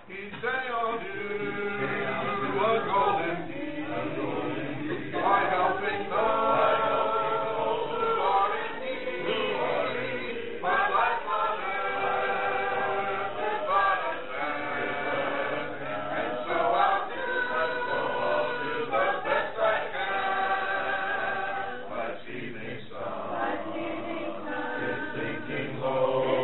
Each day I'll do a golden deed by helping those who are in need. My life on earth is but a fair, and so I'll do the best I can. Last evening's sun is sinking low.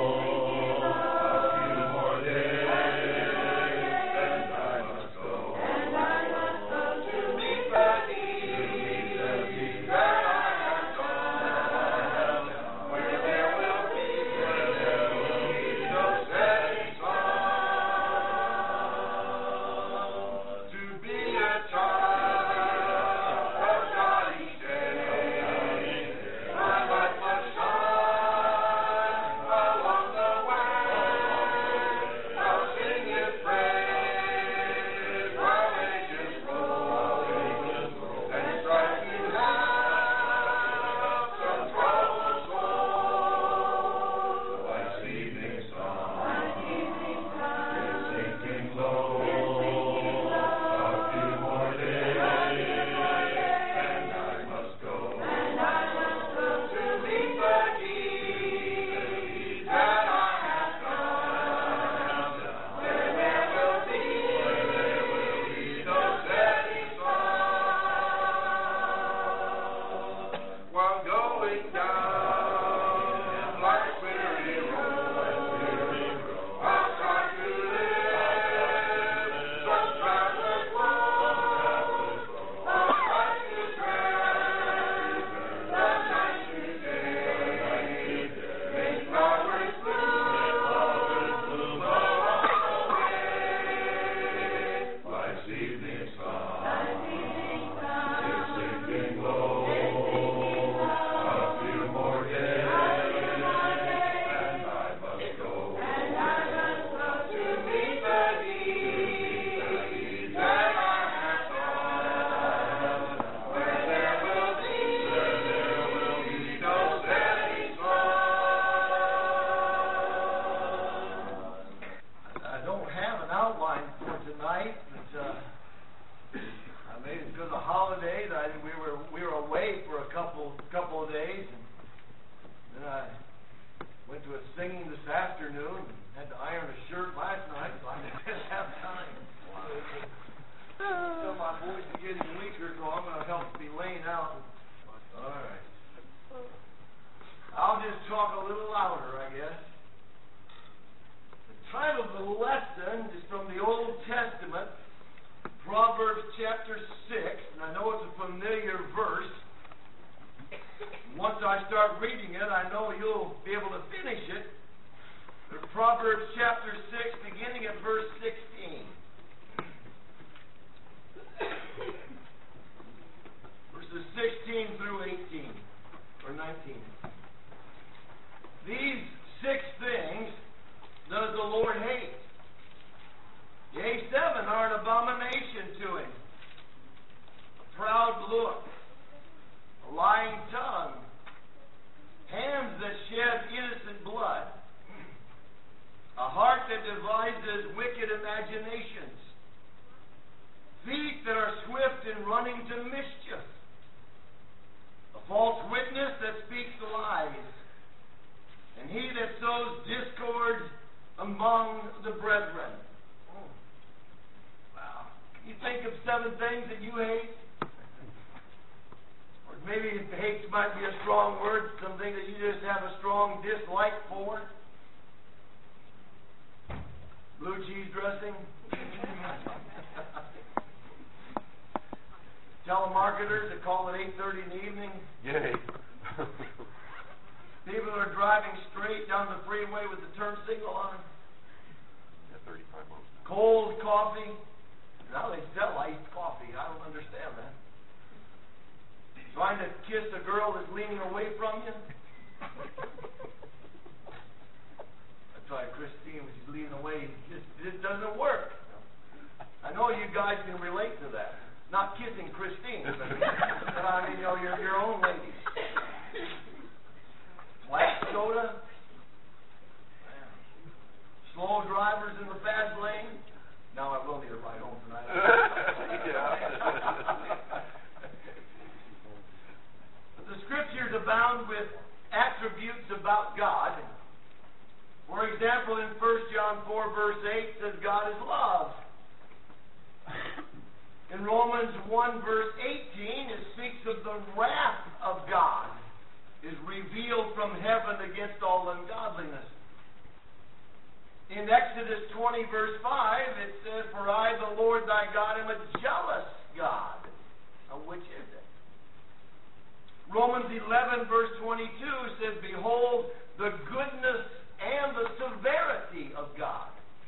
Telemarketers that call at 8:30 in the evening. Yay. People are driving straight down the freeway with the turn signal on. Yeah, 35 miles. Cold coffee. Now they sell iced coffee. I don't understand that. Trying to kiss a girl that's leaning away from you. I tried Christine when she's leaning away. It doesn't work. I know you guys can relate to that. Not kissing Christine, but I mean, your own ladies. Flat soda. Slow drivers in the fast lane. 8 says God is love. In Romans 1 verse 18, it speaks of the wrath of God is revealed from heaven against all ungodliness. In Exodus 20 verse 5, it says, For I, the Lord thy God, am a jealous God. Now, which is it? Romans 11 verse 22 says, Behold, the goodness and the severity of God.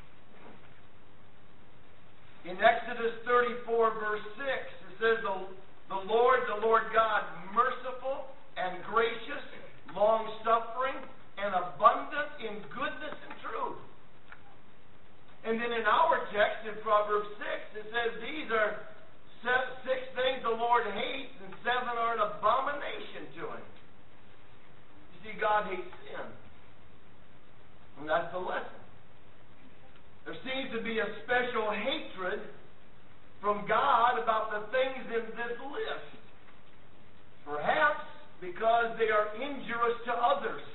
In Exodus 34 verse 6, it says, the Lord God, merciful and gracious, long-suffering, and abundant in goodness and truth. And then in our text, in Proverbs 6, it says, These are 6 things the Lord hates, and 7 are an abomination to Him. You see, God hates sin. And that's the lesson. There seems to be a special hatred from God about the things in this list. Perhaps because they are injurious to others.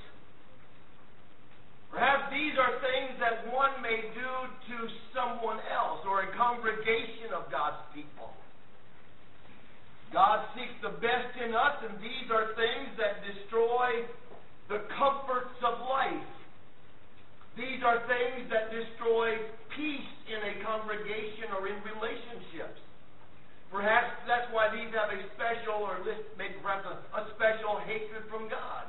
Perhaps these are things that one may do to someone else or a congregation of God's people. God seeks the best in us, and these are things that destroy the comforts of life. These are things that destroy peace in a congregation or in relationships. Perhaps that's why these have a special, or maybe perhaps a special hatred from God.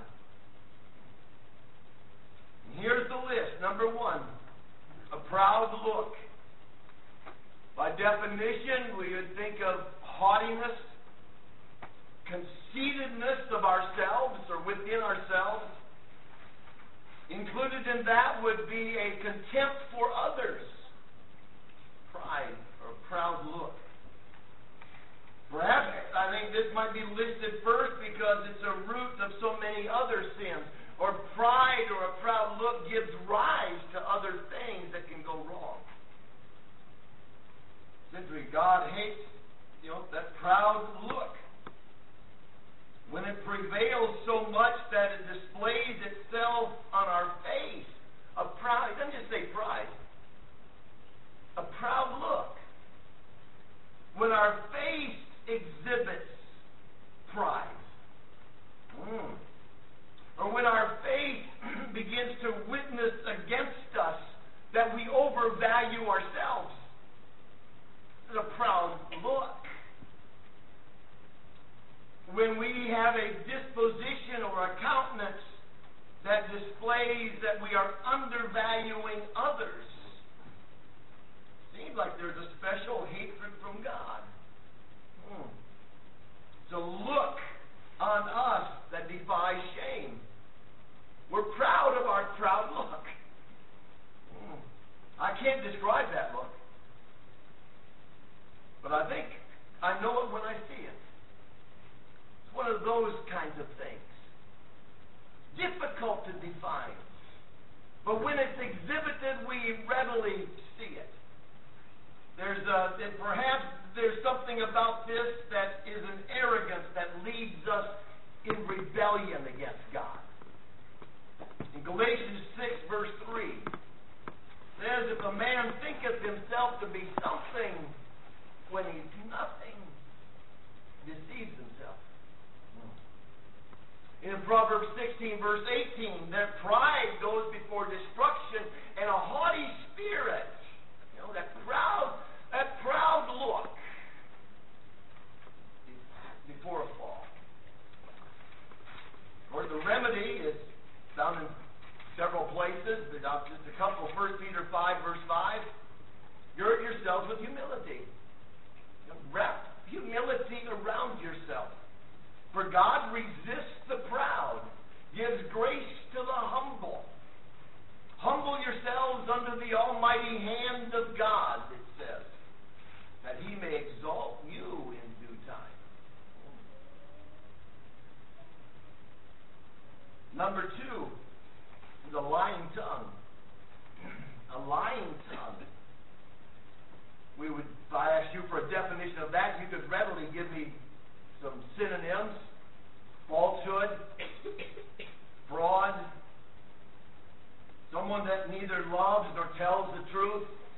And here's the list. Number 1, a proud look. By definition, we would think of haughtiness, conceitedness of ourselves or within ourselves. Included in that would be a contempt for others. Pride or proud look. Perhaps, I think this might be listed first because it's a root of so many other sins. Or pride or a proud look gives rise to other things that can go wrong. Simply, God hates, that proud look. When it prevails so much that it displays itself on our face. A proud, it doesn't just say pride. A proud look. When our face exhibits pride. Or when our face begins to witness against us that we overvalue ourselves. It's a proud look. When we have a disposition or a countenance that displays that we are undervaluing others, seems like there's a special hatred from God. It's a look on us that defies shame. We're proud of our proud look. I can't describe that look. But I think I know it when I see it. It's one of those kinds of things. Difficult to define. But when it's exhibited, we readily see it. Perhaps there's something about this that is an arrogance that leads us in rebellion against God. In Galatians 6 verse 3, it says, If a man thinketh himself to be something when he's nothing, deceives himself. In Proverbs 16 verse 18, that pride goes before destruction and a haughty spirit, that proud look before a fall. Of course, the remedy is found in several places, but just a couple. 1 Peter 5 verse 5, gird yourselves with humility. Wrap humility around yourself. For God resists the proud, gives grace to the humble. Humble yourselves under the almighty hand of God, it says, that He may exalt you in due time. Number 2 is a lying tongue. A lying tongue. If I asked you for a definition of that, you could readily give me some synonyms: falsehood, fraud, someone that neither loves nor tells the truth,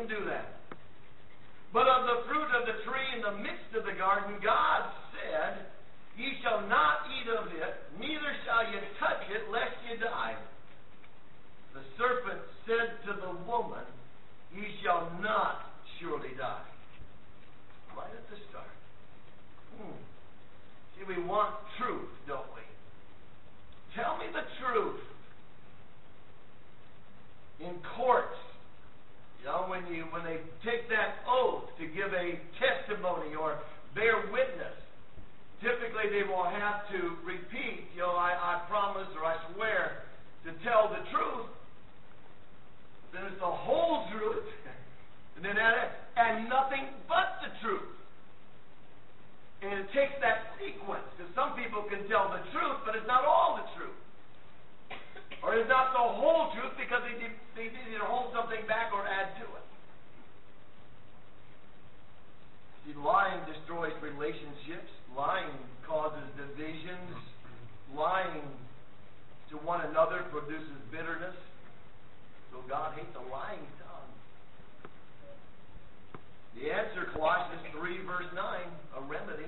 didn't do that. But of the fruit of the tree in the midst of the garden, God said, Ye shall not eat of it, neither shall ye touch it, lest ye die. The serpent said to the woman, Ye shall not surely die. Right at the start. See, we want truth, don't we? Tell me the truth. In courts, when they take that oath to give a testimony or bear witness, typically they will have to repeat, I promise or I swear to tell the truth. Then it's the whole truth, and then and nothing but the truth. And it takes that sequence, because some people can tell the truth, but it's not all the truth. Or it's not the whole truth because they either hold something back or add to it. See, lying destroys relationships. Lying causes divisions. Lying to one another produces bitterness. So God hates a lying tongue. The answer, Colossians 3, verse 9, a remedy.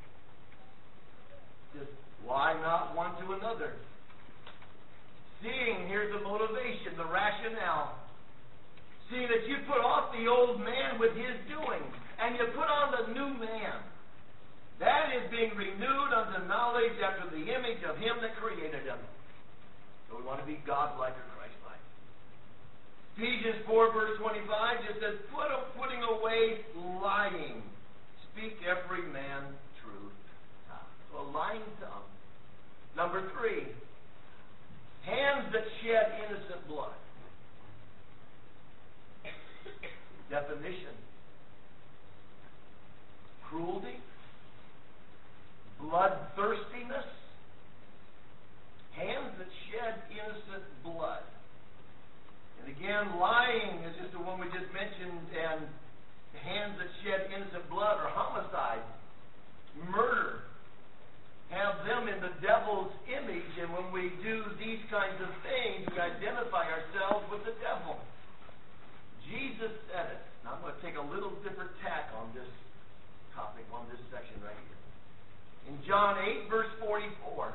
Just lie not one to another. Seeing, here's the motivation, the rationale. Seeing that you put off the old man with his doings, and you put on the new man. That is being renewed unto knowledge after the image of him that created him. So we want to be God-like or Christ-like. Ephesians 4, verse 25 just says, putting away lying. Speak every man truth. So a lying tongue. Number 3. Hands that shed innocent blood. Definition. Cruelty. Bloodthirstiness. Hands that shed innocent blood. And again, lying is just the one we just mentioned, and hands that shed innocent blood are homicide. Murder. Have them in the devil's image, and when we do these kinds of things, we identify ourselves with the devil. Jesus said it. Now I'm going to take a little different tack on this topic, on this section right here. In John 8, verse 44,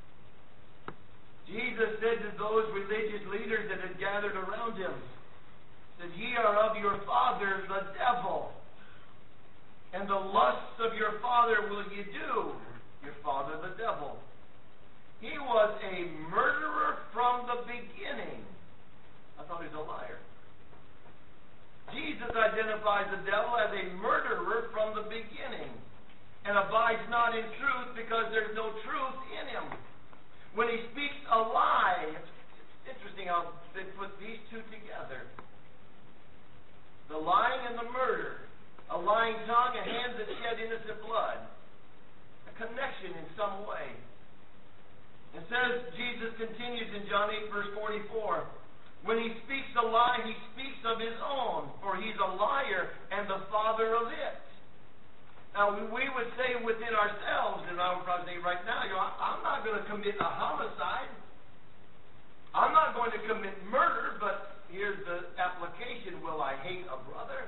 Jesus said to those religious leaders that had gathered around him, said, Ye are of your father, the devil, and the lusts of your father will ye do. Your father, the devil. He was a murderer from the beginning. I thought he was a liar. Jesus identifies the devil as a murderer from the beginning and abides not in truth because there's no truth in him. When he speaks a lie, it's interesting how they put these two together. The lying and the murder. A lying tongue and hands that shed innocent blood. Connection in some way. It says, Jesus continues in John 8, verse 44, when he speaks a lie, he speaks of his own, for he's a liar and the father of it. Now, we would say within ourselves, and I would probably say right now, I'm not going to commit a homicide. I'm not going to commit murder, but here's the application. Will I hate a brother?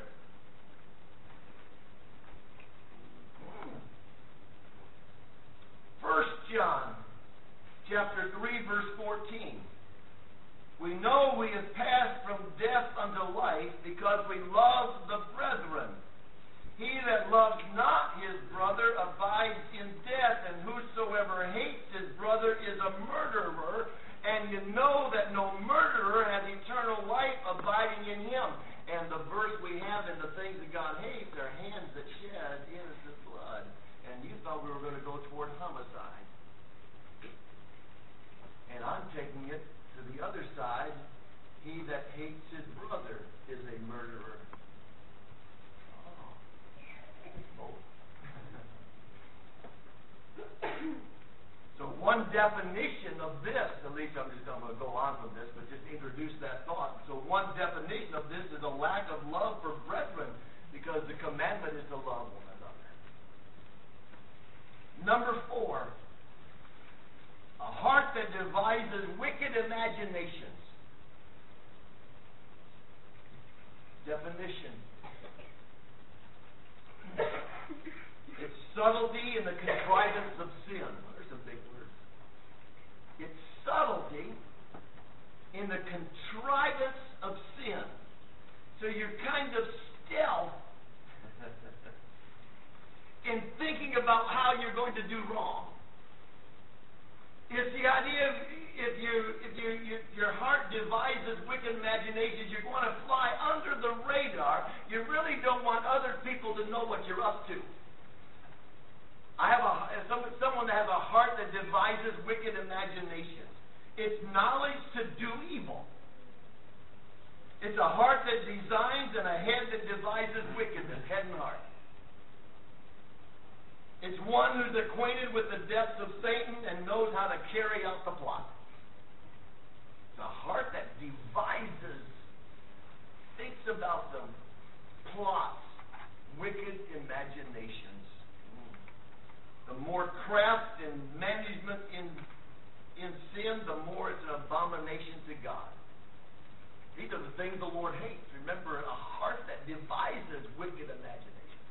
1 John chapter 3, verse 14. We know we have passed from death unto life because we love the brethren. He that loves not his brother abides in death, and whosoever hates his brother is a murderer, and you know that no murderer has eternal life abiding in him. And the verse we have in the things that God hates are hands that shed innocent blood. And you thought we were going to go toward homicide. And I'm taking it to the other side. He that hates his brother is a murderer. Oh. So one definition of this, at least I'm going to go on from this, but just introduce that thought. So one definition of this is a lack of love for brethren, because the commandment is to love one another. Number 4, a heart that devises wicked imaginations. Definition. in the contrivance of sin. So you're kind of stealth in thinking about how you're going to do wrong. It's the idea of if your heart devises wicked imaginations, you're going to fly under the radar. You really don't want other people to know what you're up to. I have someone that has a heart that devises wicked imaginations. It's knowledge to do evil. It's a heart that designs and a head that devises wickedness, head and heart. It's one who's acquainted with the depths of Satan and knows how to carry out the plot. It's a heart that devises, thinks about them, plots, wicked imaginations. The more craft and management in sin, the more it's an abomination to God. These are the things the Lord hates. Remember, a heart that devises wicked imaginations.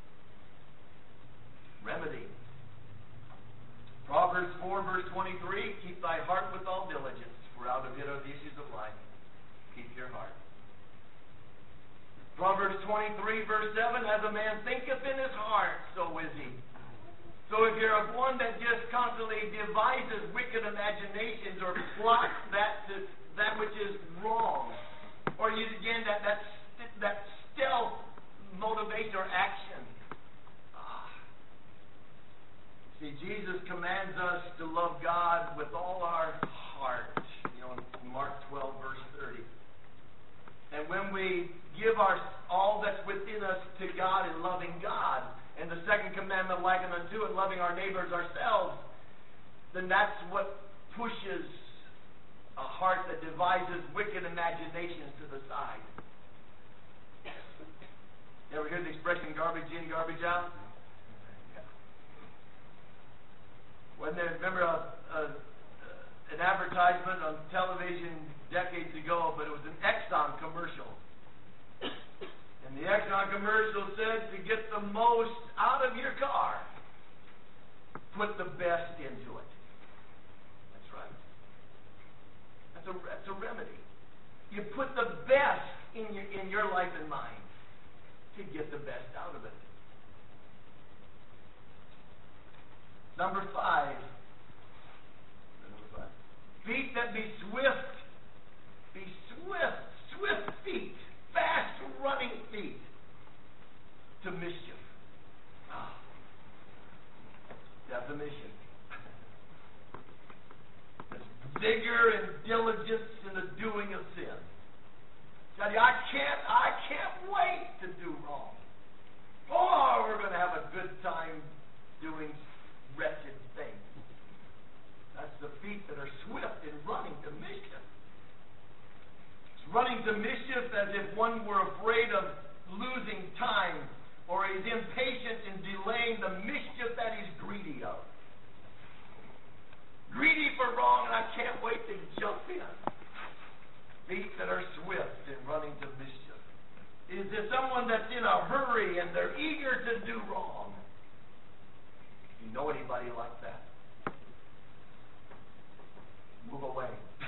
Remedy. Proverbs 4, verse 23, keep thy heart with all diligence, for out of it are the issues of life. Keep your heart. Proverbs 23, verse 7, as a man thinketh in his heart, so is he. So if you're one that just constantly devises wicked imaginations or plots that which is wrong, or you again that stealth motivation or action. See, Jesus commands us to love God with all our heart. You know, in Mark 12, verse 30. And when we give all that's within us to God in loving God, and the second commandment likened unto it, loving our neighbors ourselves, then that's what pushes a heart that devises wicked imaginations to the side. You ever hear the expression garbage in, garbage out? When they remember an advertisement on television decades ago, but it was an Exxon commercial. And the Exxon commercial said, to get the most out of your car, put the best into it. That's right. That's a remedy. You put the best in your life and mind to get the best out of it. Number 5. Feet that be swift. Be swift. Swift feet. Fast running feet. To mischief. Definition. That's vigor and diligence in the doing of sin. Tell you, I can't wait to do wrong. Oh, we're going to have a good time doing wretched things. That's the feet that are swift in running to mischief. It's running to mischief as if one were afraid of losing time, or is impatient in delaying the mischief that he's greedy of. Greedy for wrong, and I can't wait to jump in. Feet that are swift in running to mischief. Is there someone that's in a hurry and they're eager to do wrong? You know anybody like that? Move away.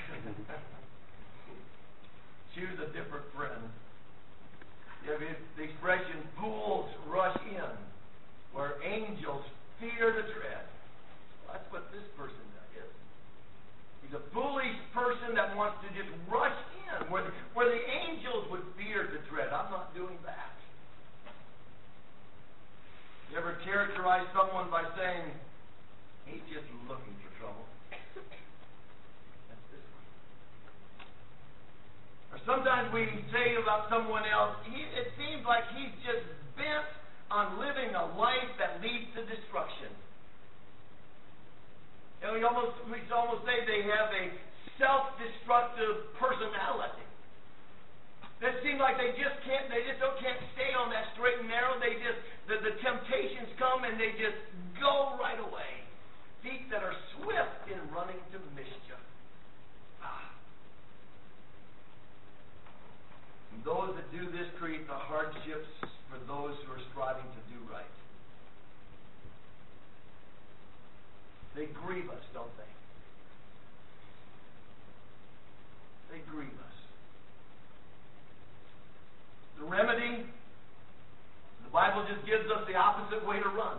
Choose a different friend. You have the expression, fools rush in, where angels fear to tread. Well, that's what this person is. He's a foolish person that wants to just rush in, where the angels would fear to tread. I'm not doing that. You ever characterize someone by saying, he's just looking for trouble? That's this one. Or sometimes we say about someone else, it seems like he's just bent on living a life that leads to destruction. And we almost say they have a self-destructive personality. It seems like they just don't stay on that straight and narrow. The temptations come and they just go right away. Feet that are swift in running to mischief. And those that do this create the hardships for those who are striving to do right. They grieve us, don't they? They grievous. The remedy, the Bible just gives us the opposite way to run.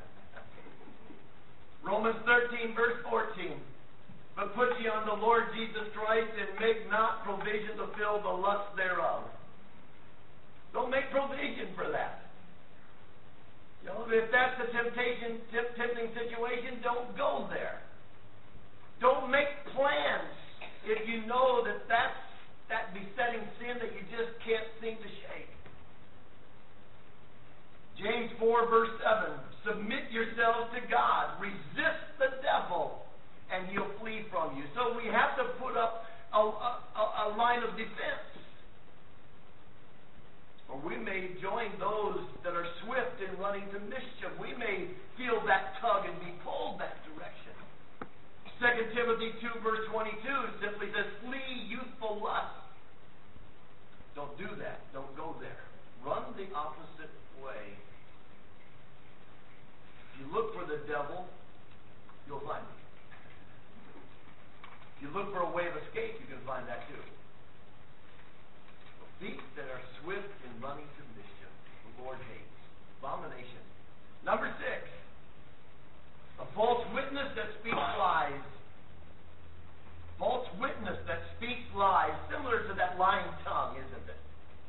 Romans 13, verse 14. But put ye on the Lord Jesus Christ, and make not provision to fill the lust thereof. Don't make provision for that. You know, if that's the tempting situation, don't go there. Don't make plans if you know that's that besetting sin that you just can't seem to shake. James 4, verse 7. Submit yourselves to God. Resist the devil, and he'll flee from you. So we have to put up a line of defense. Or we may join those that are swift in running to mischief. We may feel that tug and be pulled that direction. 2 Timothy 2, verse 22 simply says, flee youthful lust. Don't do that. Don't go there. Run the opposite way. If you look for the devil, you'll find him. If you look for a way of escape, you can find that too. Feet that are swift in running to mischief, the Lord hates. Abomination. Number 6, a false witness that speaks lies. False witness that speaks lies, similar to that lying tongue, isn't it?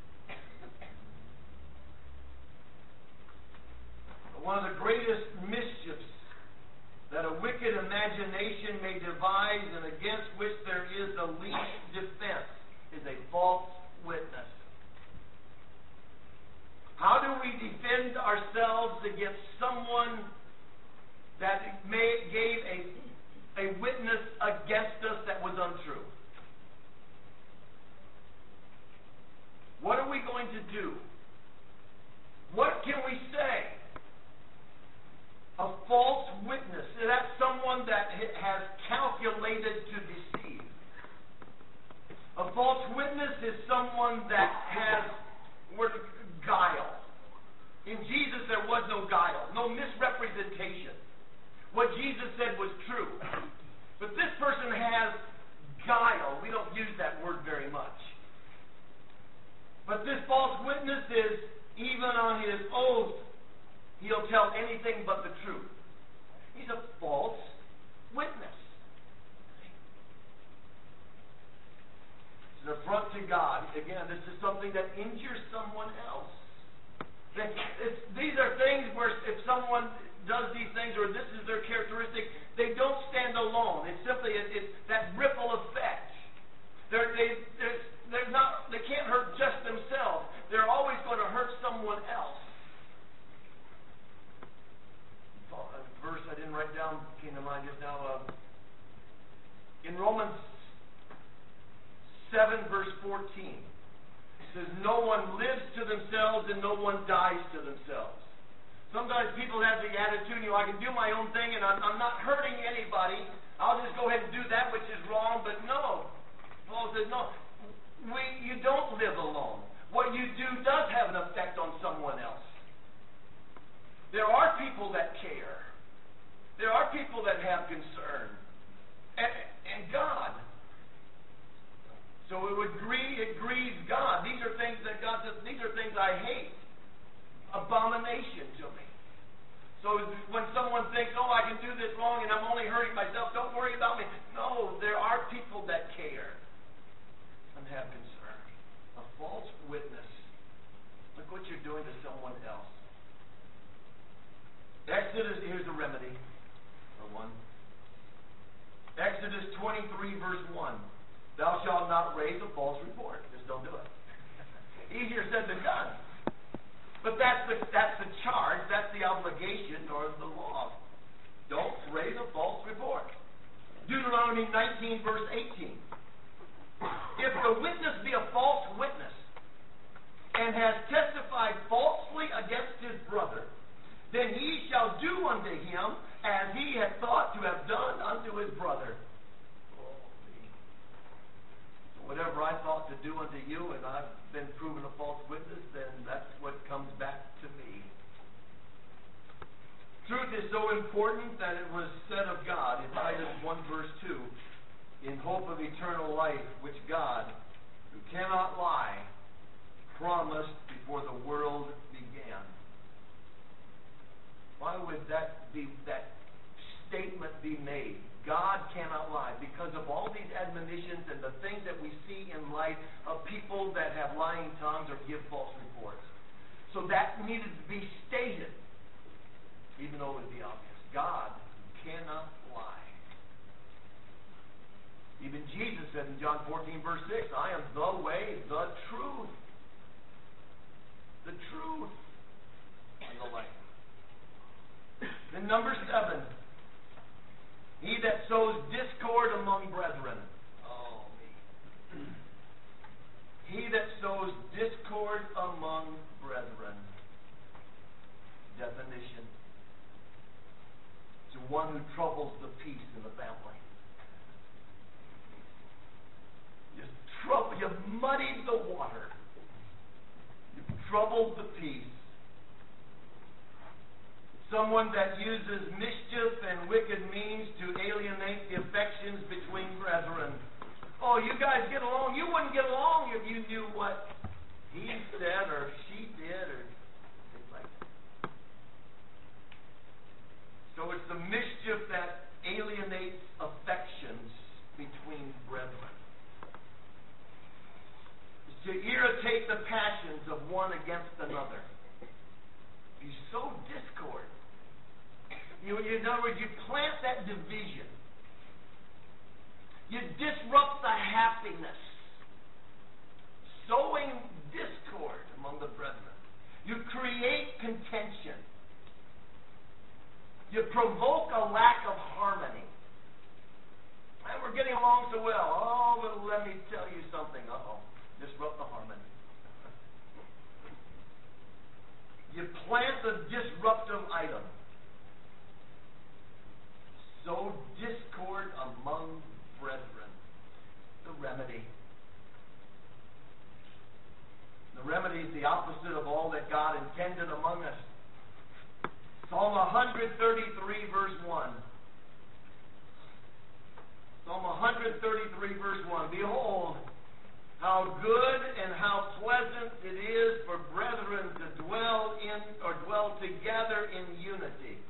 One of the greatest mischiefs that a wicked imagination may devise and against which there is the least defense is a false witness. How do we defend ourselves against someone that gave a witness against us that was untrue? What are we going to do? What can we say? A false witness, that's someone that has calculated to deceive. A false witness is someone that has guile. In Jesus there was no guile, no misrepresentation. What Jesus said was true. But this person has guile. We don't use that word very much. But this false witness is, even on his oath, he'll tell anything but the truth. He's a false witness. It's an affront to God. Again, this is something that injures someone else. These are things where if someone does these things, or this is their characteristic, they don't stand alone. It's simply it's that ripple effect. They can't hurt just themselves. They're always going to hurt someone else. A verse I didn't write down came to mind just now. In Romans 7, verse 14, it says, no one lives to themselves and no one dies to themselves. Sometimes people have the attitude, I can do my own thing and I'm not hurting anybody. I'll just go ahead and do that which is wrong. But no. Paul says, no. You don't live alone. What you do does have an effect on someone else. There are people that care. There are people that have concern. And God. So it grieves God. These are things that God says, these are things I hate. Abomination to me. So when someone thinks, I can do this wrong and I'm only hurting myself, don't worry about me. No, there are people that care and have concern. A false witness. Look what you're doing to someone else. Exodus, here's the remedy for one. Exodus 23, verse 1. Thou shalt not raise a false report. Just don't do it. Easier said than done. But that's the charge, that's the obligation, or the law. Don't raise a false report. Deuteronomy 19, verse 18. If the witness be a false witness, and has testified falsely against his brother, then he shall do unto him as he had thought to have done unto his brother. Whatever I thought to do unto you, and I've been proven a false witness, then that's what comes back to me. Truth is so important that it was said of God in Titus 1, verse 2, in hope of eternal life, which God light of people that have lying tongues or give false reports. So that needed to be stated, even though it would be obvious. God cannot lie. Even Jesus said in John 14, verse 6, I am the way, the truth, and the life. Then number 7, he that sows discord among brethren. Oh, me. He that sows discord among brethren. Definition. To one who troubles the peace in the family. You've muddied the water. You've troubled the peace. Someone that uses mischief and wicked means to alienate the affections between brethren. Oh, you guys get along. You wouldn't get along if you knew what he said or she did or things like that. So it's the mischief that alienates affections between brethren. It's to irritate the passions of one against another. You sow discord. In other words, you plant that division. You disrupt the happiness. Sowing discord among the brethren. You create contention. You provoke a lack of harmony. And we're getting along so well. Oh, but let me tell you something. Disrupt the harmony. You plant the disruptive item. Sow discord among brethren. The remedy. The remedy is the opposite of all that God intended among us. Psalm 133, verse 1. Psalm 133, verse 1. Behold, how good and how pleasant it is for brethren to dwell together in unity.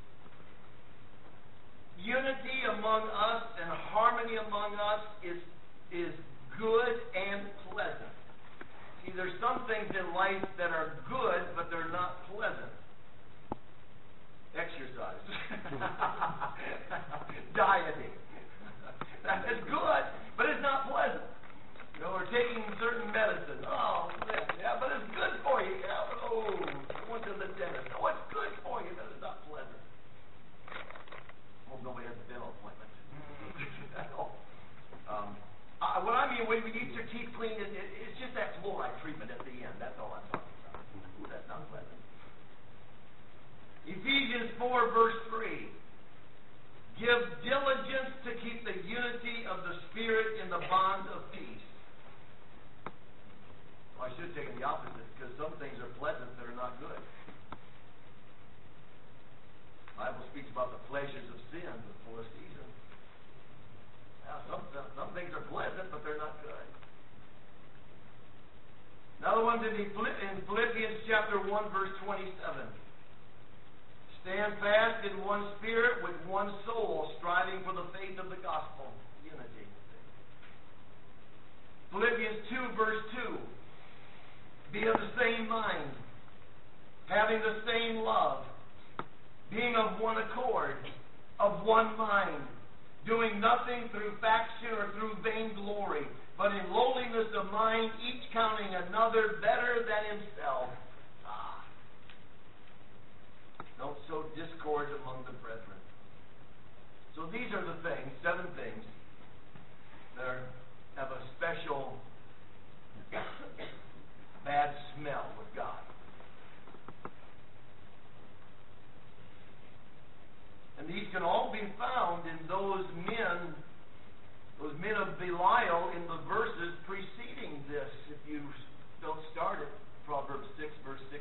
Unity among us and harmony among us is good and pleasant. See, there's some things in life that are good, but they're not pleasant. Exercise. Dieting. That is good, but it's not pleasant. We're taking certain medicine. Oh, yeah, but it's good for you. Yeah, but, I went to the dentist. Oh, it's good for you, but it's not pleasant. Well, nobody has a dental appointment. What I mean when you eat your teeth clean, it's just that fluoride treatment at the end. That's all I'm talking about. Ooh, that's not pleasant. Ephesians 4, verse 3. Give diligence to keep the unity of the Spirit in the bond of peace. Well, I should have taken the opposite, because some things are pleasant that are not good. The Bible speaks about the pleasures of sin for a season. Now, some things are pleasant, but they're not good. Another one's in Philippians chapter 1, verse 27. Stand fast in one spirit with one soul, striving for the faith of the gospel. Unity. Philippians 2, verse 2. Be of the same mind, having the same love, being of one accord, of one mind, doing nothing through faction or through vainglory, but in lowliness of mind, each counting another better than himself. Don't sow discord among the brethren. So these are the things, 7 things, that have a special bad smell with God. And these can all be found in those men of Belial in the verses preceding this, if you don't start at Proverbs 6, verse 16.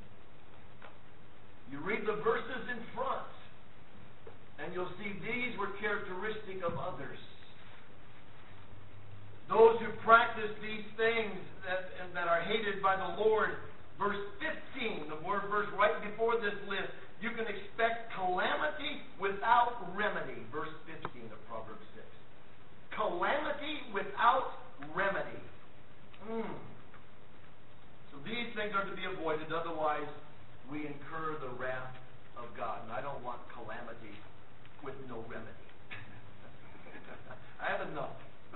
You read the verses in front, and you'll see these were characteristic of others. Those who practice these things that are hated by the Lord. Verse 15, the verse right before this list, you can expect calamity without remedy. Verse 15 of Proverbs 6. Calamity without remedy. things are to be avoided, otherwise we incur the wrath of God. And I don't want calamity with no remedy. I have enough.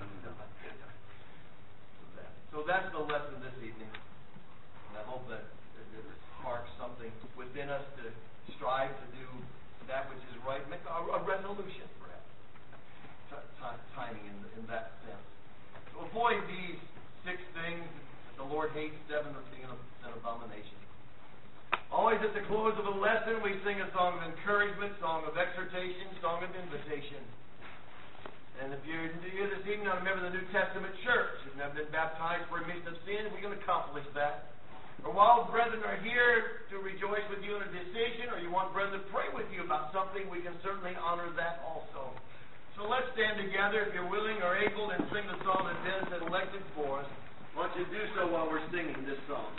So that's the lesson this evening. And I hope that it sparks something within us to strive to do that which is right. Make a resolution, perhaps. Timing in that sense. So avoid these 6 things that the Lord hates, 7 of being an abomination. Always at the close of a lesson, we sing a song of encouragement, song of exhortation, song of invitation. And if you're here this evening, not a member of the New Testament church, you've never been baptized for remission of sin, we can accomplish that. Or while brethren are here to rejoice with you in a decision, or you want brethren to pray with you about something, we can certainly honor that also. So let's stand together, if you're willing or able, and sing the song that Dennis has elected for us. Why don't you do so while we're singing this song?